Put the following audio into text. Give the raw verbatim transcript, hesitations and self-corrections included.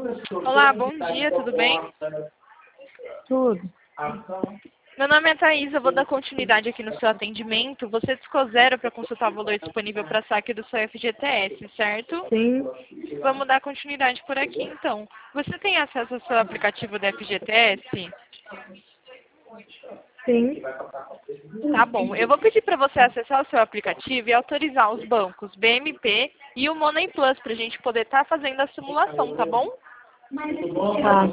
Olá, bom dia, tudo bem? Tudo. Meu nome é Thaís, eu vou dar continuidade aqui no seu atendimento. Você discou zero para consultar o valor disponível para saque do seu F G T S, certo? Sim. Vamos dar continuidade por aqui, então. Você tem acesso ao seu aplicativo do F G T S? Sim. Tá bom. Eu vou pedir para você acessar o seu aplicativo e autorizar os bancos B M P e o Money Plus para a gente poder estar fazendo a simulação, tá bom? Tá.